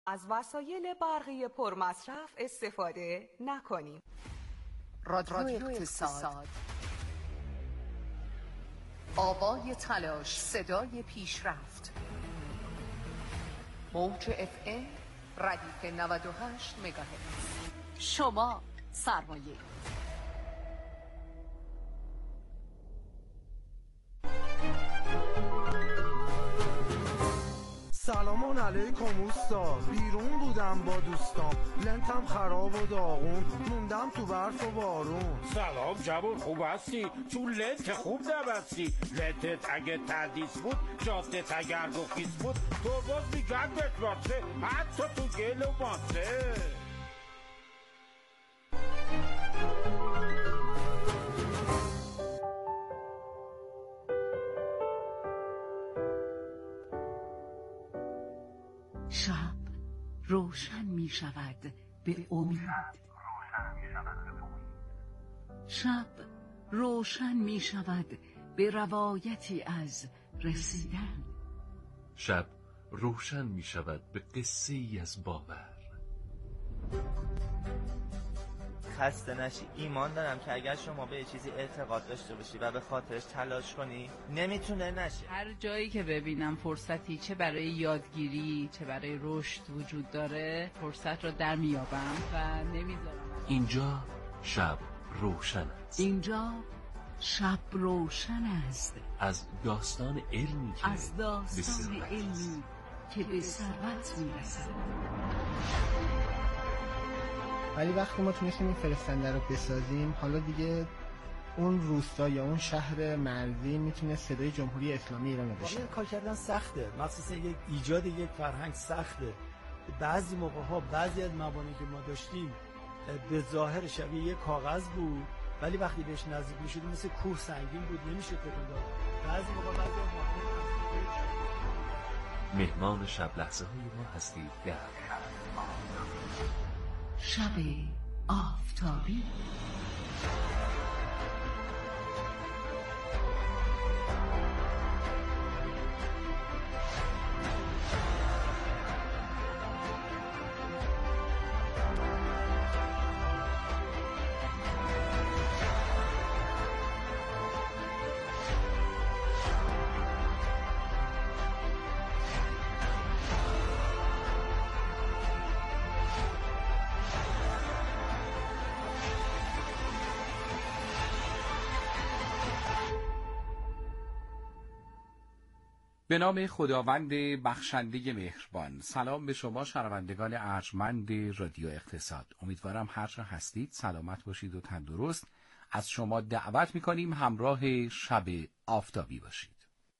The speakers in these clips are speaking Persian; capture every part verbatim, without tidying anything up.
از وسایل برقی پرمصرف استفاده نکنیم. رادیو اقتصاد، آوای تلاش، صدای پیشرفت. موج اف ام ردیف نود و هشت مگاهرتز. شما سرمایه. سلامان علیکم اوستا، بیرون بودم با دوستام، لنتم خراب و داغون، موندم تو برف و بارون. سلام جوون، خوب هستی؟ چون لنت خوب نبستی. لنتت اگه تردیس بود، جادت اگر رخیص بود، تو باز میگردت باسه، حتی تو گل و ماسه. شب روشن می شود به امید. شب روشن می شود به روایتی از رسیدن. شب روشن می شود به قصه ای از باور. خسته نشی. ایمان دارم که اگر شما به چیزی اعتقاد داشته باشی و به خاطرش تلاش کنی نمیتونه نشه. هر جایی که ببینم فرصتی چه برای یادگیری چه برای رشد وجود داره، فرصت رو در میابم و نمیذارم. اینجا شب روشن است. اینجا شب روشن است. از داستان علمی که از داستان علمی که به ثروت میرسد. ولی وقتی ما تونستیم این فرستنده رو بسازیم، حالا دیگه اون روستا یا اون شهر مرزی میتونه صدای جمهوری اسلامی ایران بشه. کار کردن سخته، مخصوصا یک ایجاد یک فرهنگ سخته. بعضی موقع ها بعضی از مبانی که ما داشتیم به ظاهر شبیه یک کاغذ بود، ولی وقتی بهش نزدیک میشد مثل کوه سنگین بود، نمیشد تکون داد. بعضی موقع بعضی از مهمان شب لحظه های ما هستید در شب آفتابی. به نام خداوند بخشنده مهربان. سلام به شما شنوندگان ارجمند رادیو اقتصاد. امیدوارم هر جا هستید سلامت باشید و تندرست. از شما دعوت می‌کنیم همراه شب آفتابی باشید.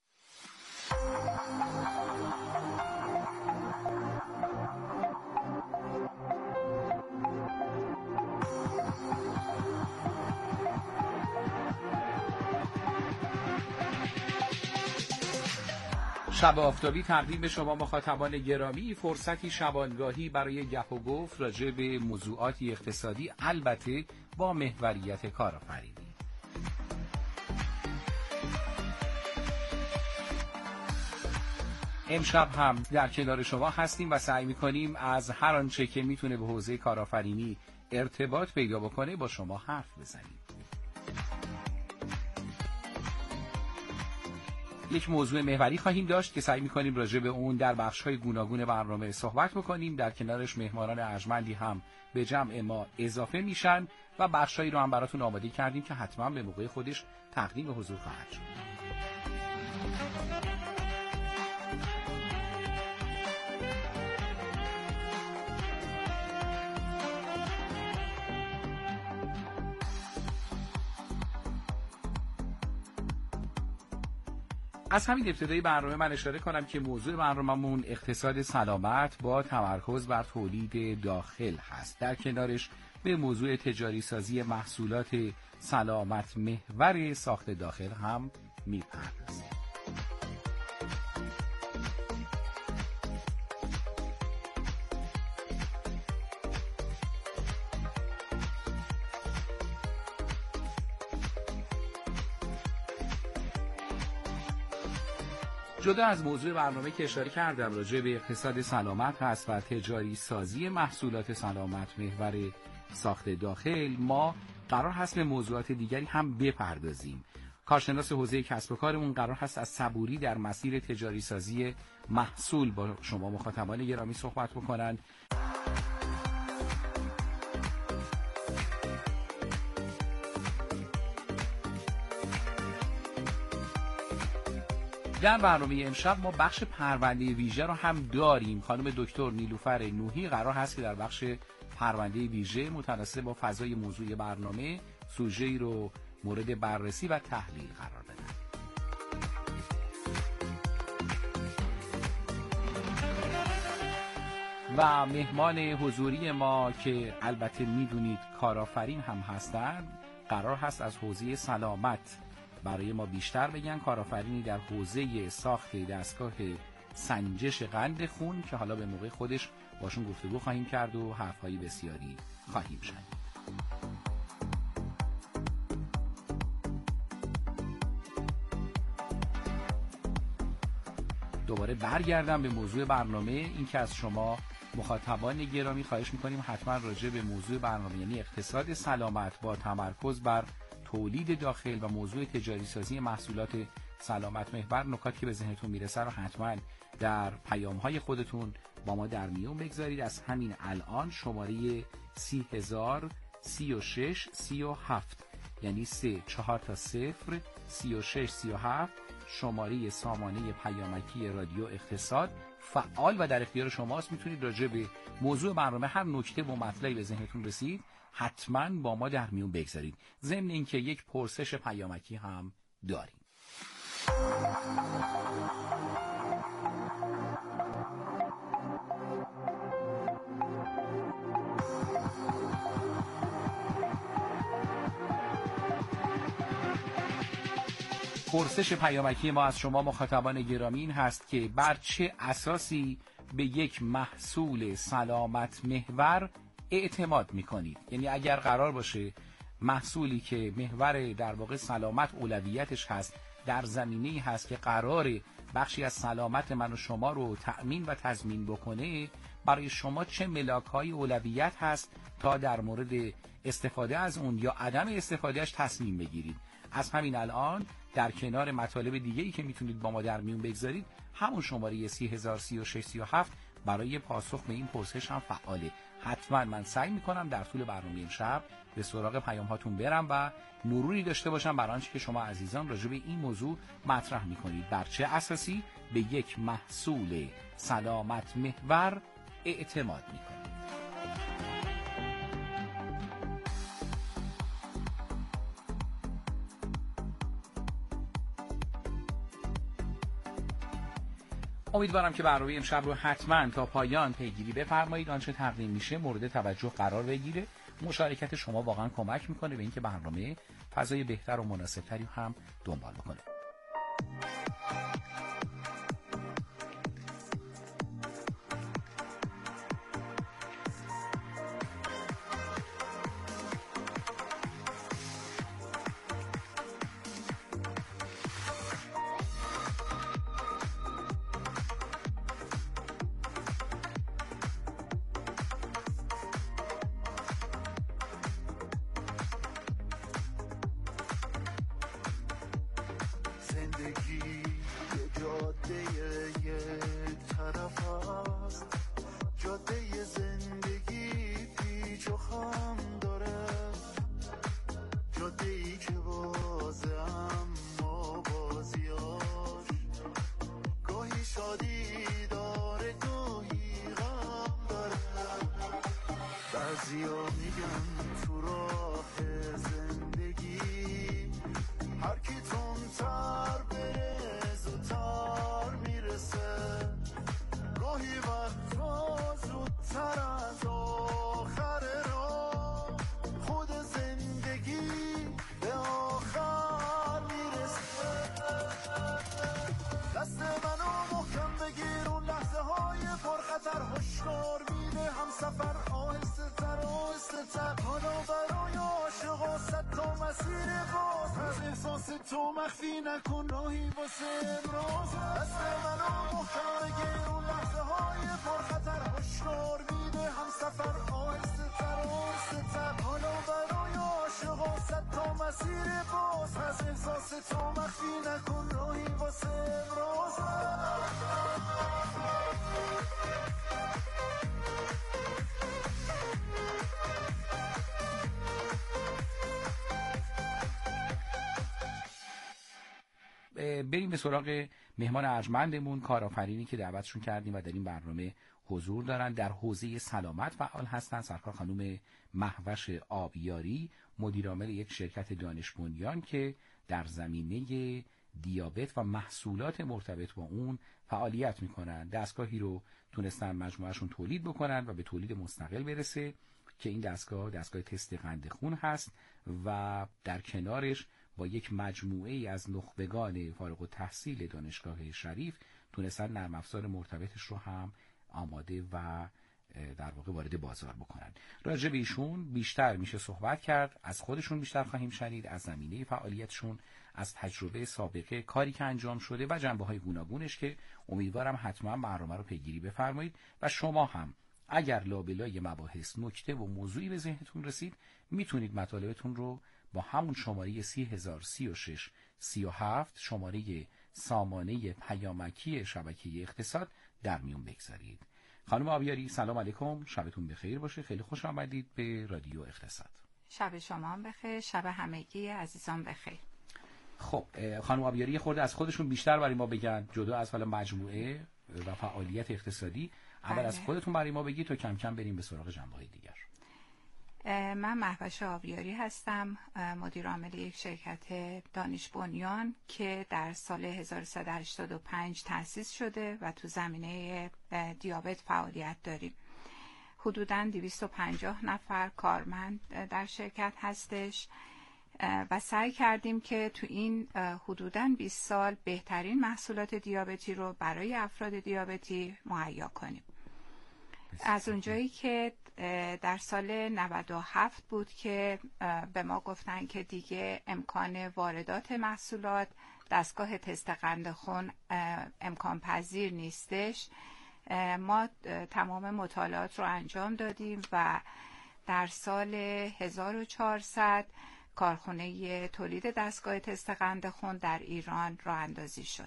شب آفتابی تقدیم به شما مخاطبان گرامی فرصتی شبانگاهی برای گپ و گفت راجع به موضوعاتی اقتصادی، البته با محوریت کارآفرینی. امشب هم در کنار شما هستیم و سعی می‌کنیم از هر آنچه که میتونه به حوزه کارآفرینی ارتباط پیدا بکنه با شما حرف بزنیم. یک موضوع محوری خواهیم داشت که سعی می‌کنیم راجع به اون در بخش‌های گوناگون برنامه صحبت بکنیم. در کنارش مهمانان ارجمندی هم به جمع ما اضافه میشن و بخش‌هایی رو هم براتون آماده کردیم که حتما به موقع خودش تقدیم حضور خواهد شد. از همین ابتدای برنامه من اشاره کنم که موضوع برنامه‌مون اقتصاد سلامت با تمرکز بر تولید داخل هست. در کنارش به موضوع تجاری سازی محصولات سلامت محور ساخت داخل هم میپردازیم. جدا از موضوع برنامه که اشاره کردم راجع به اقتصاد سلامت هست و تجاری سازی محصولات سلامت محور ساخت داخل، ما قرار هست به موضوعات دیگری هم بپردازیم. کارشناس حوزه کسب و کارمون قرار هست از صبوری در مسیر تجاری سازی محصول با شما مخاطبان گرامی صحبت بکنند. در برنامه امشب ما بخش پرونده ویژه رو هم داریم. خانم دکتر نیلوفر نوحی قرار هست که در بخش پرونده ویژه متناسب با فضای موضوع برنامه سوژه‌ای رو مورد بررسی و تحلیل قرار بدن. و مهمان حضوری ما که البته میدونید کارآفرین هم هستند، قرار هست از حوزه سلامت برای ما بیشتر بگن. کارآفرینی در حوزه ساخت دستگاه سنجش قند خون که حالا به موقع خودش باشون گفتگو خواهیم کرد و حرفهای بسیاری خواهیم شنید. دوباره برگردم به موضوع برنامه. این که از شما مخاطبان گرامی خواهش میکنیم حتما راجع به موضوع برنامه، یعنی اقتصاد سلامت با تمرکز بر تولید داخل و موضوع تجاری سازی محصولات سلامت محور، نکاتی که به ذهنتون میرسه رو حتما در پیام‌های خودتون با ما در میون بگذارید. از همین الان شماره سی هزار سی و شش سی و هفت یعنی سه چهار تا صفر سی و شش سی و هفت شماره سامانه پیامکی رادیو اقتصاد فعال و در اختیار شماست. میتونید راجع به موضوع برنامه هر نکته و مطلبی به ذهنتون رسید حتما با ما در میون بگذارید. ضمن اینکه یک پرسش پیامکی هم داریم. پرسش پیامکی ما از شما مخاطبان گرامی این هست که بر چه اساسی به یک محصول سلامت محور اعتماد میکنید؟ یعنی اگر قرار باشه محصولی که محور در واقع سلامت اولویتش هست در زمینه‌ای هست که قرار بخشی از سلامت من و شما رو تأمین و تضمین بکنه، برای شما چه ملاک‌های اولویت هست تا در مورد استفاده از اون یا عدم استفادهش تصمیم بگیرید؟ از همین الان در کنار مطالب دیگه‌ای که میتونید با ما در میون بگذارید، همون شماره سی هزار سی و شش سی و هفت برای پاسخ به این پرسش هم فعاله. حتما من سعی میکنم در طول برنامه امشب به سراغ پیام هاتون برم و مروری داشته باشم بر آنچه که شما عزیزان راجع به این موضوع مطرح میکنید. بر چه اساسی به یک محصول سلامت محور اعتماد میکنید؟ امیدوارم که برنامه امشب رو حتما تا پایان پیگیری بفرمایید. آنچه تقدیم میشه مورد توجه قرار بگیره. مشارکت شما واقعا کمک میکنه به اینکه برنامه فضای بهتر و مناسبتری هم دنبال بکنه. تو مخفی نکن راهی واسه امروز. دست منو محکم بگیر اون لحظه های پرخطر، هشدار میده هم سفر آهسته تر آهسته تر. حالا برای عاشقا صد تا مسیر باز، از احساس تو مخفی نکن راهی واسه امروز. بریم به سراغ مهمان ارجمندمون، کارآفرینی که دعوتشون کردیم و در این برنامه حضور دارن. در حوزه سلامت فعال هستن. سرکار خانم مهوش آبیاری، مدیرعامل یک شرکت دانش بنیان که در زمینه دیابت و محصولات مرتبط با اون فعالیت میکنن. دستگاهی رو تونستن مجموعهشون تولید بکنن و به تولید مستقل برسه که این دستگاه دستگاه تست قند خون هست و در کنارش با یک مجموعه ای از نخبگان فارغ التحصیل دانشگاه شریف تونستن نرم افزار مرتبطش رو هم آماده و در واقع وارد بازار بکنن. راجع به ایشون بیشتر میشه صحبت کرد، از خودشون بیشتر خواهیم شنید، از زمینه فعالیتشون، از تجربه سابقه کاری که انجام شده و جنبه‌های گوناگونش که امیدوارم حتما برنامه رو پیگیری بفرمایید و شما هم اگر لابلای مباحث نکته و موضوعی به ذهنتون رسید میتونید مطالبتون رو با همون شماره سی هزار و سی و شش سی و هفت شماره سامانه پیامکی شبکه اقتصاد در میون بگذارید. خانم آبیاری سلام علیکم، شبتون بخیر باشه. خیلی خوش آمدید به رادیو اقتصاد. شب شما هم بخیر، شب همگی عزیزان بخیر. خب خانم آبیاری خورده از خودشون بیشتر برای ما بگن، جدا از حالا مجموعه و فعالیت اقتصادی. اول بله. از خودتون برای ما بگید تا کم کم بریم به سراغ جنبه‌های دیگر. من مهوش آبیاری هستم، مدیر عامل یک شرکت دانش بنیان که در سال هزار و سیصد و هشتاد و پنج تأسیس شده و تو زمینه دیابت فعالیت داریم. حدوداً دویست و پنجاه نفر کارمند در شرکت هستش و سعی کردیم که تو این حدوداً بیست سال بهترین محصولات دیابتی رو برای افراد دیابتی مهیا کنیم. از اونجایی که در سال نود و هفت بود که به ما گفتن که دیگه امکان واردات محصولات دستگاه تست قند خون امکان پذیر نیستش، ما تمام مطالعات رو انجام دادیم و در سال هزار و چهارصد کارخانه تولید دستگاه تست قند خون در ایران راه اندازی شد.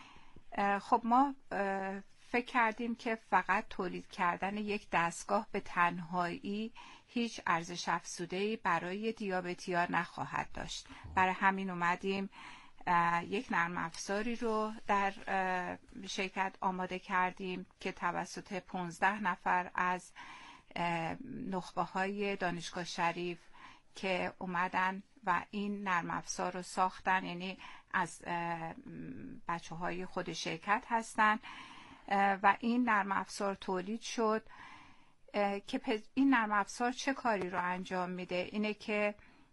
خب ما فکر کردیم که فقط تولید کردن یک دستگاه به تنهایی هیچ ارزش افزوده‌ای برای دیابتی‌ها نخواهد داشت. برای همین اومدیم یک نرم افزاری رو در شرکت آماده کردیم که توسط پانزده نفر از نخبه‌های دانشگاه شریف که اومدن و این نرم افزار رو ساختن، یعنی از بچه‌های خود شرکت هستن و این نرم افزار تولید شد که این نرم افزار چه کاری رو انجام میده؟ اینه که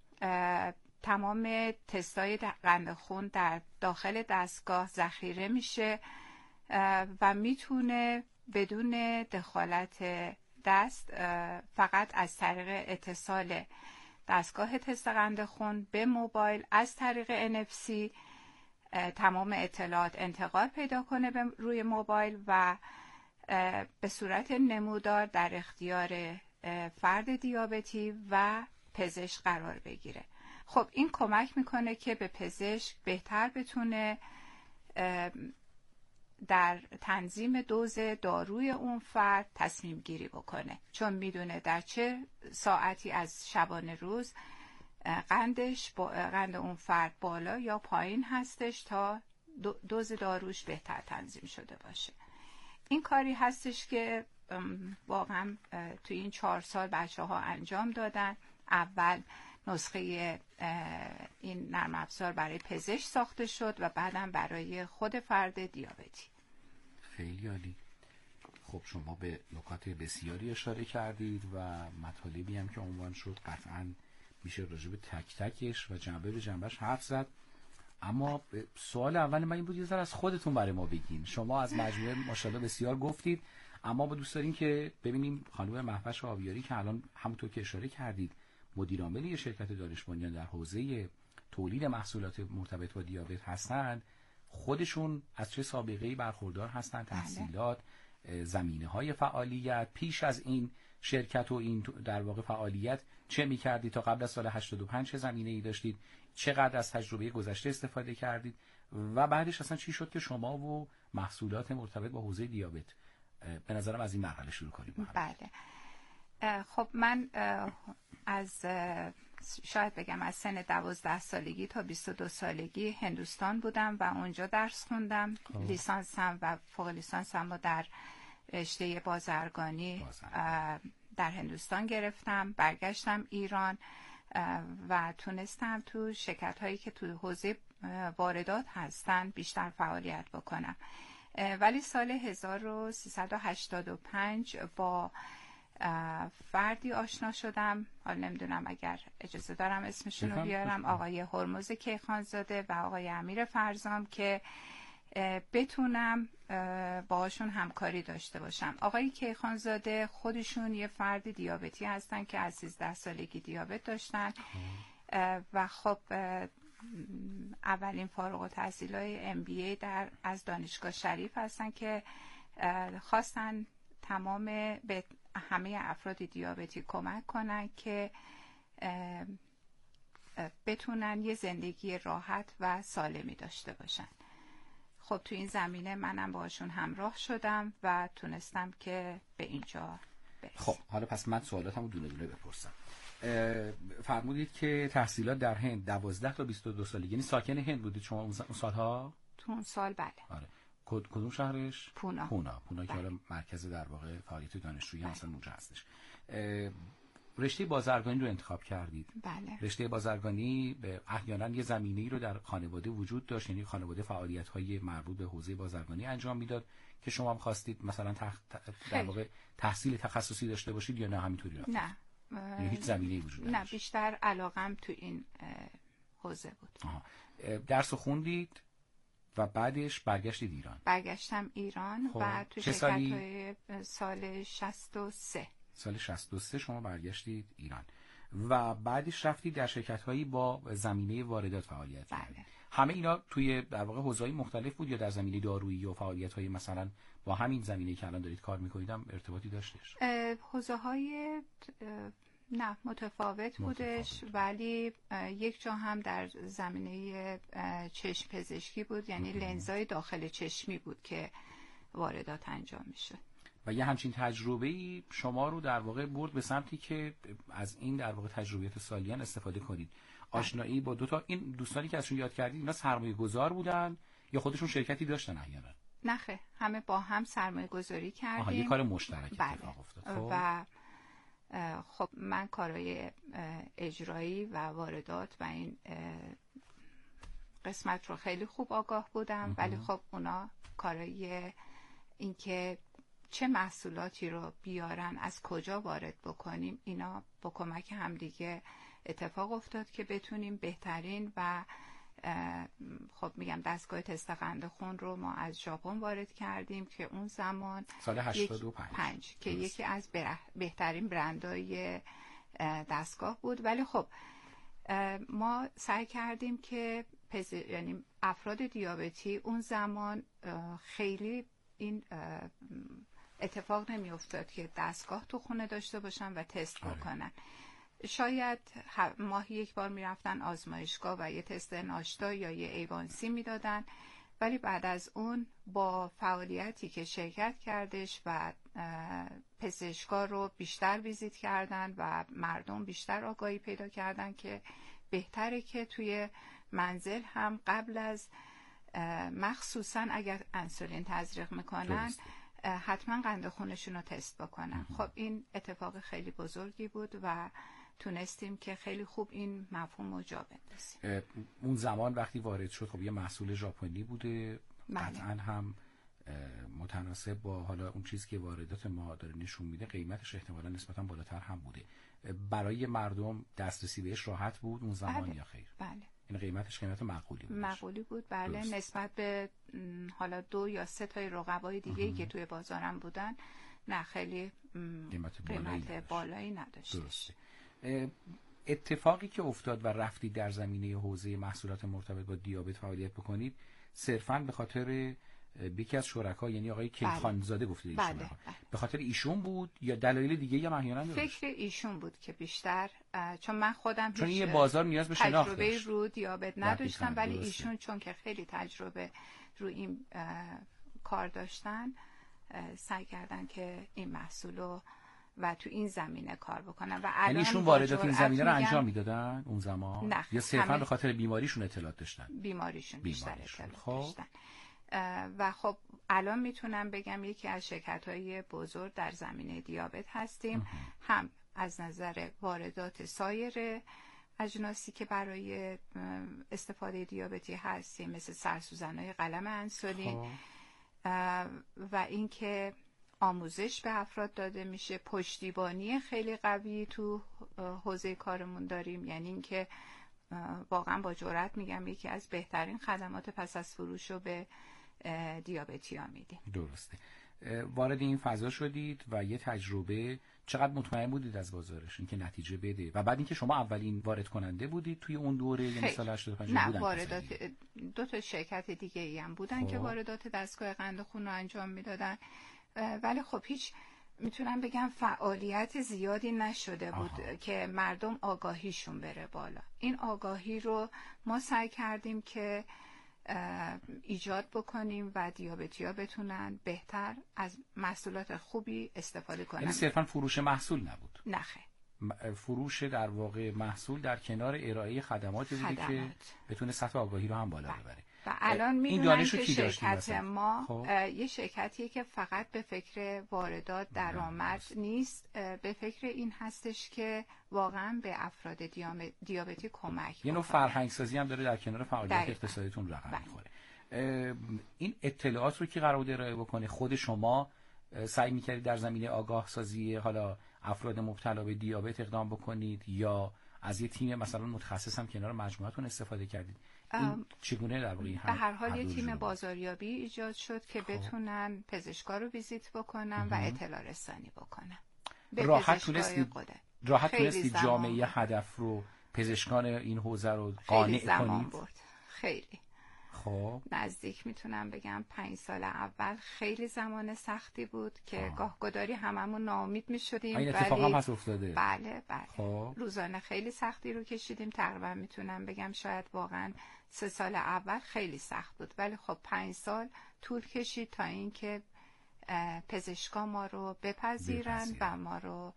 تمام تستای قند خون در داخل دستگاه ذخیره میشه و میتونه بدون دخالت دست فقط از طریق اتصال دستگاه تست قند خون به موبایل از طریق ان اف سی تمام اطلاعات انتقال پیدا کنه به روی موبایل و به صورت نمودار در اختیار فرد دیابتی و پزشک قرار بگیره. خب این کمک میکنه که به پزشک بهتر بتونه در تنظیم دوز داروی اون فرد تصمیم گیری بکنه، چون میدونه در چه ساعتی از شبانه روز قندش با قند اون فرد بالا یا پایین هستش تا دوز داروش بهتر تنظیم شده باشه. این کاری هستش که واقعا تو این چهار سال بچه ها انجام دادن. اول نسخه این نرم افزار برای پزشک ساخته شد و بعدم برای خود فرد دیابتی. خیلی عالی. خب شما به نکات بسیاری اشاره کردید و مطالبی هم که عنوان شد قطعاً میشه راجع به تک تکش و جنبه به جنبهش حرف زد، اما سوال اول من این بود یه ذره از خودتون برای ما بگین. شما از مجموعه ماشاءالله بسیار گفتید، اما با دوست داریم که ببینیم خانم مهوش آبیاری که الان همونطور که اشاره کردید مدیر عامل شرکت دانش بنیان در حوزه تولید محصولات مرتبط با دیابت هستند خودشون از چه سابقه‌ای برخوردار هستند، تحصیلات، زمینه‌های فعالیت، پیش از این شرکت و این در واقع فعالیت چه می‌کردید تا قبل از سال هشتاد و پنج چه زمینه‌ای داشتید، چقدر از تجربه گذشته استفاده کردید و بعدش اصلا چی شد که شما و محصولات مرتبط با حوزه دیابت. به نظرم از این مرحله شروع کنیم. بله. خب من از شاید بگم از سن دوازده سالگی تا بیست و دو سالگی هندوستان بودم و اونجا درس خوندم. لیسانسم و فوق لیسانسم رو در رشته بازرگانی بازرگان. در هندوستان گرفتم. برگشتم ایران و تونستم تو شرکت هایی که تو حوزه واردات هستن بیشتر فعالیت بکنم. ولی سال هزار و سیصد و هشتاد و پنج با فردی آشنا شدم، حالا نمیدونم اگر اجازه دارم اسمشون رو بیارم، آقای هرمز کیخانزاده و آقای امیر فرزام، که بتونم باهاشون همکاری داشته باشم. آقای کیخانزاده خودشون یه فرد دیابتی هستن که از سیزده سالگی دیابت داشتن و خب اولین فارغ التحصیلای ام بی ای در از دانشگاه شریف هستن که خواستن تمام به همه افراد دیابتی کمک کنن که بتونن یه زندگی راحت و سالمی داشته باشن. خب تو این زمینه منم باشون همراه شدم و تونستم که به اینجا برسم. خب حالا پس من سوالاتمو دونه دونه بپرسم. فرمودید که تحصیلات در هند دوازده تا بیست و دو سالگی، یعنی ساکن هند بودید شما اون سالها؟ تو اون سال بله. آره. کدوم شهرش؟ پونا. پونا پونا که حالا مرکز در واقع فعالیت دانشجویی مثلا اونجا هستش. رشته بازرگانی رو انتخاب کردید. بله. رشته بازرگانی به احیانا یه زمینه‌ای رو در خانواده وجود داشت، یعنی خانواده فعالیت‌های مربوط به حوزه بازرگانی انجام میداد که شما هم خواستید مثلا تخ... در واقع تحصیل تخصصی داشته باشید یا نه همینطوری رفتید؟ نه. یعنی هیچ زمینه‌ای وجود نداشت. نه، بیشتر علاقم تو این حوزه بود. آها. درس خوندید و بعدش برگشتید ایران؟ برگشتم ایران خب. و تو شرکت‌های سال شصت و سه سال شصت و سه شما برگشتید ایران و بعدش رفتید در شرکت‌هایی با زمینه واردات فعالیت بله. کردید. همه اینا توی در واقع حوزه‌های مختلف بود یا در زمینه دارویی و فعالیت‌های مثلا با همین زمینه‌ای که الان دارید کار می‌کنید هم ارتباطی داشتش؟ حوزه‌های نه متفاوت بودش، متفاوت. ولی یک جا هم در زمینه چشم پزشکی بود، یعنی لنزای داخل چشمی بود که واردات انجام میشد و یه همچین تجربه‌ای شما رو در واقع برد به سمتی که از این در واقع تجربیات سالیان استفاده کنید. آشنایی با دو تا این دوستانی که ازشون یاد کردید اینا سرمایه گذار بودن یا خودشون شرکتی داشتن احیانا؟ نه خیر، همه با هم سرمایه گذاری کردیم. آها، یه کار مشترک اتفاق افتاد. خب. و خب من کارهای اجرایی و واردات و این قسمت رو خیلی خوب آگاه بودم، ولی خب اونا کارهای این که چه محصولاتی رو بیارن، از کجا وارد بکنیم، اینا با کمک همدیگه اتفاق افتاد که بتونیم بهترین و خب میگم دستگاه تست قند خون رو ما از ژاپن وارد کردیم که اون زمان سال هشتاد و پنج که یکی از بهترین برندهای دستگاه بود. ولی خب ما سعی کردیم که پز... یعنی افراد دیابتی اون زمان خیلی این اتفاق نمی افتاد که دستگاه تو خونه داشته باشن و تست بکنن. شاید ماهی یک بار می رفتن آزمایشگاه و یه تست ناشتا یا یه ایوانسی می دادن، ولی بعد از اون با فعالیتی که شرکت کردش و پزشکا رو بیشتر ویزیت کردن و مردم بیشتر آگاهی پیدا کردن که بهتره که توی منزل هم قبل از مخصوصا اگر انسولین تزریق میکنن حتما قند خونشون رو تست بکنن. خب این اتفاق خیلی بزرگی بود و تونستیم که خیلی خوب این مفهوم رو جا بندازیم. اون زمان وقتی وارد شد خب یه محصول ژاپنی بوده، قطعا هم متناسب با حالا اون چیزی که واردات ما داره نشون میده قیمتش احتمالا نسبتا بالاتر هم بوده. برای مردم دسترسی بهش راحت بود اون زمان بله. یا خیر؟ بله. این قیمتش قیمت معقولی بود. معقولی بود بله. درست. نسبت به حالا دو یا سه تای رقبای دیگه‌ای که توی بازارم بودن نه خیلی قیمت بالایی, قیمت بالایی نداشتش. اتفاقی که افتاد و رفتید در زمینه حوزه محصولات مرتبط با دیابت فعالیت بکنید صرفاً به خاطر یکی از شرکا، یعنی آقای کیخانزاده گفتید ایشون، بله. بله. به خاطر ایشون بود یا دلایل دیگه یا احیانا فکر ایشون بود که بیشتر، چون من خودم چون هیچ یه بازار نیاز به شناخت تجربه داشت. رو دیابت نداشتم، ولی درسته. ایشون چون که خیلی تجربه رو این کار داشتن سعی کردن که این محصولو و تو این زمینه کار بکنن و الان یعنی ایشون واردات این زمینه رو انجام میدادن اون زمان نه، یا صرفا همه... به خاطر بیماریشون اطلاعات داشتن؟ بیماریشون بیشتر بیماریشون. اطلاعات خب. داشتن و خب الان میتونم بگم یکی از شرکت‌های بزرگ در زمینه دیابت هستیم، هم از نظر واردات سایر اجناسی که برای استفاده دیابتی هستیم مثل سرسوزن‌های قلم انسولین و اینکه آموزش به افراد داده میشه، پشتیبانی خیلی قوی تو حوزه کارمون داریم، یعنی اینکه واقعا با جرئت میگم یکی از بهترین خدمات پس از فروش رو به دیابتی‌ها میدیم. درسته. وارد این فضا شدید و یه تجربه، چقدر مطمئن بودید از بازارش اینکه نتیجه بده و بعد اینکه شما اولین وارد کننده بودید توی اون دوره، یعنی سال هشتاد و پنج نه بودن واردات دو تا شرکت دیگه ای هم بودن خب. که واردات دستگاه قند خون رو انجام میدادن، ولی خب هیچ میتونم بگم فعالیت زیادی نشده بود آها. که مردم آگاهیشون بره بالا. این آگاهی رو ما سعی کردیم که ایجاد بکنیم و دیابتی‌ها بتونن بهتر از محصولات خوبی استفاده کنن. یعنی صرفا فروش محصول نبود؟ نه خیر. فروش در واقع محصول در کنار ارائه خدماتی بوده خدمات. که بتونه سطح آگاهی رو هم بالا ببره. و الان میدونن که شرکت ما خب. یه شرکتیه که فقط به فکر واردات درآمد نیست، به فکر این هستش که واقعا به افراد دیابتی کمک یه نوع فرهنگ سازی هم داره در کنار فعالیت اقتصادیتون رقم میخوره. این اطلاعات رو که قرار بود ارائه بکنه، خود شما سعی میکردید در زمینه آگاه سازی حالا افراد مبتلا به دیابت اقدام بکنید یا از یه تیم مثلا متخصص هم کنار مجموعتون استفاده کردید؟ این چگونه در واقع به هر حال یه تیم بازاریابی ایجاد شد که خب. بتونن پزشکا رو ویزیت بکنن و اطلاع رسانی بکنن. راحت تونستید راحت تونستید جامعه هدف رو، پزشکان این حوزه رو قانع کنید؟ برد. خیلی خب نزدیک میتونم بگم پنج سال اول خیلی زمان سختی بود که گاهگداری هممون ناامید میشدیم. این اتفاق هم پس افتاده؟ بله بله خب. روزانه خیلی سختی رو کشیدیم، تقریبا میتونم بگم شاید واقعا سه سال اول خیلی سخت بود، ولی خب پنج سال طول کشید تا اینکه پزشکا ما رو بپذیرن, بپذیرن. و ما رو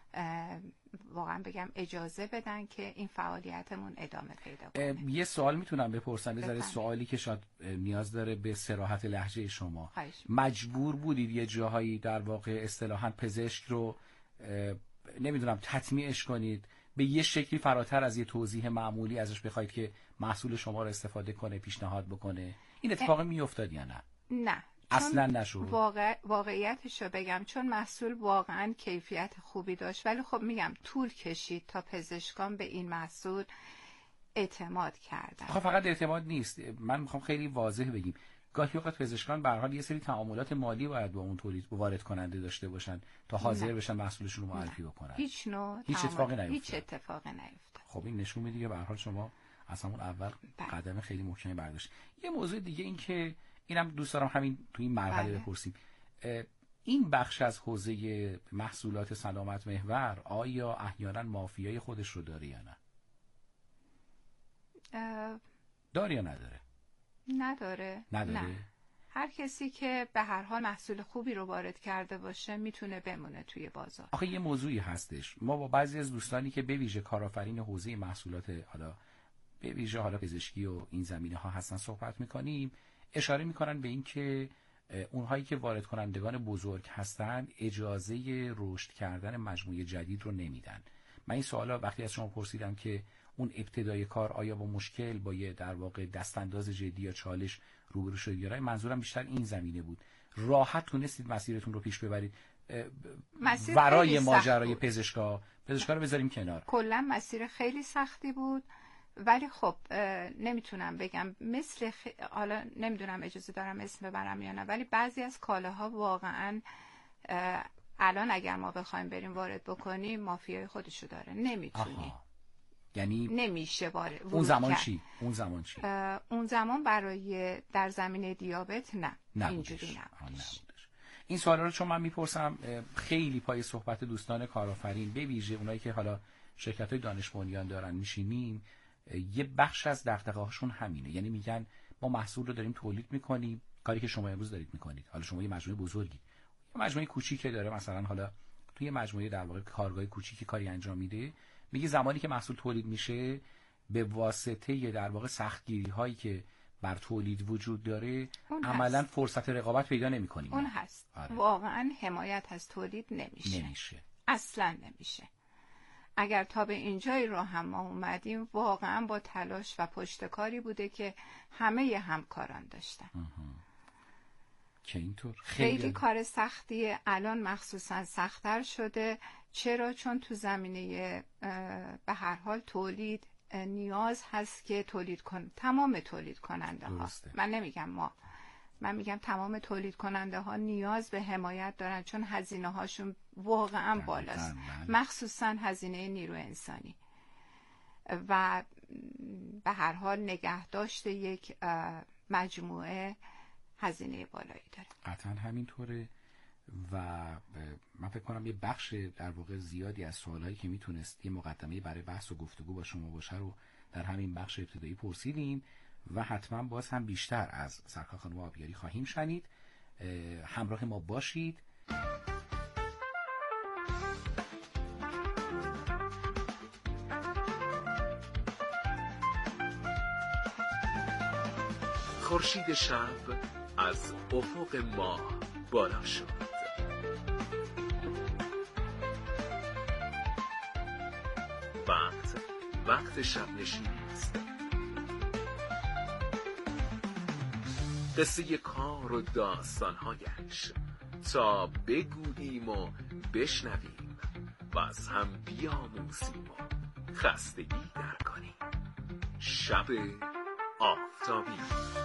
واقعا بگم اجازه بدن که این فعالیتمون ادامه پیدا کنه. یه سوال میتونم بپرسم، یه ذره سوالی که شاید نیاز داره به صراحت لهجه شما. مجبور بودید یه جاهایی در واقع اصطلاحاً پزشک رو نمیدونم تطمیعش کنید به یه شکلی فراتر از یه توضیح معمولی ازش بخواید که محصول شما رو استفاده کنه، پیشنهاد بکنه؟ این اتفاق میافتاد یا نه؟ نه اصلا نشد. واقع... واقعیتش رو بگم چون محصول واقعا کیفیت خوبی داشت، ولی خب میگم طول کشید تا پزشکان به این محصول اعتماد کردن. خب فقط اعتماد نیست، من میخوام خیلی واضح بگیم گاهی اوقات پزشکان به هر حال یه سری تعاملات مالی باید با اون تولید وارد کننده داشته باشن تا حاضر بشن محصولشون رو معرفی بکنن. هیچ نوع هیچ اتفاقی نیفتاد. هیچ اتفاقی نیفتاد. خب این نشون میده که به هر حال شما از همون اول بله. قدم خیلی محکمی برداشت. یه موضوع دیگه این که اینم دوست دارم همین تو این مرحله بله. بپرسیم، این بخش از حوزه محصولات سلامت محور آیا احیانا مافیای خودش رو داره یا نه؟ اه... داره یا نداره؟ نداره. نداره. نه. هر کسی که به هر حال محصول خوبی رو وارد کرده باشه میتونه بمونه توی بازار. آخه یه موضوعی هستش، ما با بعضی از دوستانی که به ویژه کارآفرین حوزه محصولات حالا به ویژه حالا پزشکی و این زمینه ها هستن صحبت میکنیم، اشاره میکنن به این که اونهایی که وارد کنندگان بزرگ هستن اجازه رشد کردن مجموعه جدید رو نمیدن. من این سوالا وقتی از شما پرسیدم که اون ابتدای کار آیا با مشکل با یه در واقع دستانداز جدی یا چالش روبرو شدید یا نه، منظورم بیشتر این زمینه بود. راحت تونستید مسیرتون رو پیش ببرید ورای ماجرای پزشکا پزشکا رو بذاریم کنار؟ کلا مسیر خیلی سختی بود، ولی خب نمیتونم بگم مثل خ... حالا نمیدونم اجازه دارم اسم ببرم یا نه، ولی بعضی از کالاها واقعا الان اگر ما بخوایم بریم وارد بکنیم مافیای خودشو داره، نمیتونی. یعنی نمیشه وارد اون زمان چی اون زمان چی اون زمان برای در زمینه دیابت نه اینجوری نبودش. این سوالا رو چون من میپرسم خیلی پای صحبت دوستان کارآفرین به ویژه اونایی که حالا شرکت‌های دانش بنیان دارن میشینیم، یه بخش از دغدغه‌هاشون همینه. یعنی میگن ما محصول رو داریم تولید میکنیم، کاری که شما امروز دارید میکنید، حالا شما یه مجموعه بزرگی، یه مجموعه کوچیکی داره مثلا حالا توی مجموعه در واقع کارگاه کوچیکی کاری انجام میده، میگه زمانی که محصول تولید میشه به واسطه در واقع سختگیری هایی که بر تولید وجود داره عملا فرصت رقابت پیدا نمی‌کنیم. اون هست. آره. واقعا حمایت از تولید نمیشه. نمیشه. اصلا نمیشه. اگر تا به اینجای راه هم ما اومدیم واقعا با تلاش و پشتکاری بوده که همه همکاران داشتن. که اینطور خیلی, خیلی کار سختیه. الان مخصوصا سخت‌تر شده. چرا؟ چون تو زمینه به هر حال تولید نیاز هست که تولید کن تمام تولید کننده ها، من نمیگم ما، من میگم تمام تولید کننده ها نیاز به حمایت دارن، چون هزینه هاشون واقعا بالاست، مخصوصا هزینه نیرو انسانی و به هر حال نگهداشت یک مجموعه هزینه بالایی داره. قطعا همینطوره و من فکر کنم یه بخش در واقع زیادی از سوالایی که میتونست یه مقدمه برای بحث و گفتگو با شما باشه رو در همین بخش ابتدایی پرسیدیم و حتما باز هم بیشتر از سرکار خانم آبیاری خواهیم شنید. همراه ما باشید. خورشید شب از افق ماه بالا شد. وقت وقت شب نشینی است. قصه کار و داستانهایش تا بگوییم و بشنویم و از هم بیاموزیم و خستگی در کنیم. شب آفتابی.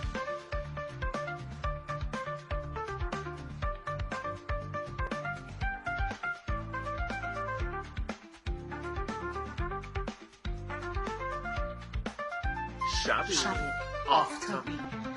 شب آفتابی.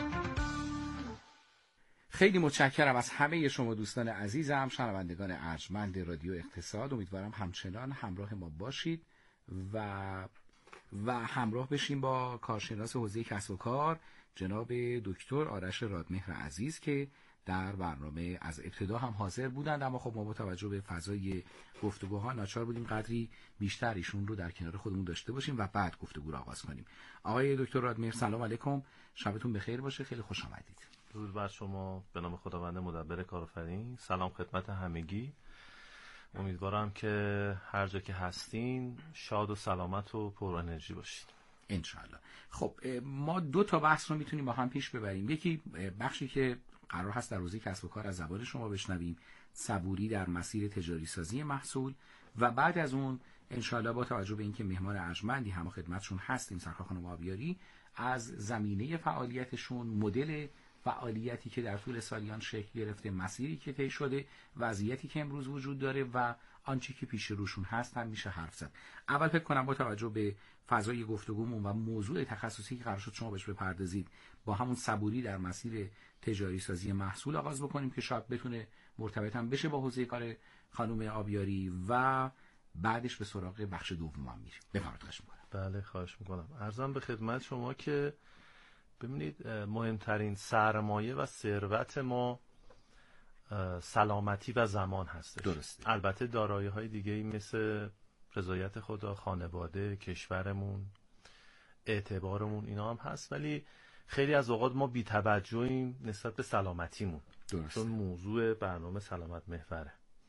خیلی متشکرم از همه شما دوستان عزیزم، شنوندگان ارجمند رادیو اقتصاد. امیدوارم همچنان همراه ما باشید و و همراه بشیم با کارشناس حوزه کسب و کار جناب دکتر آرش رادمهر عزیز که در برنامه از ابتدا هم حاضر بودند، اما خب ما با توجه به فضای گفتگوها ناچار بودیم قدری بیشتر ایشون رو در کنار خودمون داشته باشیم و بعد گفتگو رو آغاز کنیم. آقای دکتر رادمهر سلام علیکم، شبتون بخیر باشه، خیلی خوش آمدید. درود بر شما، به نام خداوند مدبر کارآفرین. سلام خدمت همگی. امیدوارم که هر جا که هستین شاد و سلامت و پر انرژی باشید انشالله. خب ما دو تا بحث رو میتونیم با هم پیش ببریم. یکی بخشی که قرار هست در حوزه کسب و کار از زبان شما بشنویم، صبوری در مسیر تجاری سازی محصول، و بعد از اون انشالله با توجه به اینکه مهمان ارجمندی هم خدمتشون هستیم، سرکار خانم آبیاری، از زمینه فعالیتشون، مدل فعالیتی که در طول سالیان شکل گرفته، مسیری که طی شده، وضعیتی که امروز وجود داره و آنچه که پیش روشون هست هم میشه حرف زد. اول فکر کنم با توجه به فضای گفتگومون و موضوع تخصصی که قرار شد شما بهش بپردازید، با همون صبوری در مسیر تجاری سازی محصول آغاز بکنیم که شاید بتونه مرتبط هم بشه با حوزه کار خانم آبیاری و بعدش به سراغ بخش دوم هم میریم. بفرمایید. خواهش می‌کنم. بله خواهش می‌کنم. عرضم به خدمت شما که ببینید مهمترین سرمایه و ثروت ما سلامتی و زمان هستش. درسته. البته دارایی‌های دیگه‌ای مثل رضایت خدا، خانواده، کشورمون، اعتبارمون اینا هم هست، ولی خیلی از اوقات ما بی‌توجهیم نسبت به سلامتیمون. درسته. چون موضوع برنامه سلامت محوره.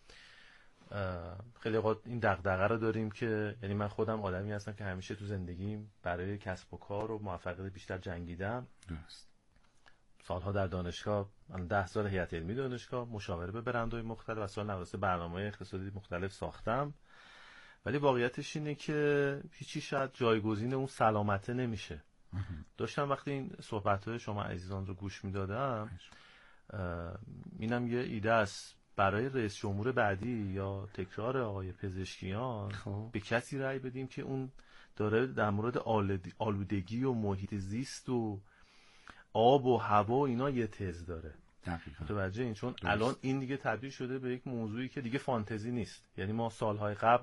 خیلی اوقات این دغدغه رو داریم که، یعنی من خودم آدمی هستم که همیشه تو زندگیم برای کسب و کار و موفقیت بیشتر جنگیدم. درست. سالها در دانشگاه، من ده سال هیئت علمی دانشگاه مشاوره به برندهای مختلف و سال نوسته برنامه‌های اقتصادی مختلف ساختم، ولی واقعیتش اینه که هیچی شاید جایگزین اون سلامته نمیشه. داشتم وقتی این صحبت‌های شما عزیزان رو گوش میدادم، اینم یه ایده است برای رئیس جمهور بعدی یا تکرار آقای پزشکیان خب. به کسی رأی بدیم که اون داره در مورد آلودگی و محیط زیست و آب و هوا و اینا یه تز داره. متوجه این؟ چون درست. الان این دیگه تبدیل شده به یک موضوعی که دیگه فانتزی نیست. یعنی ما سالهای قبل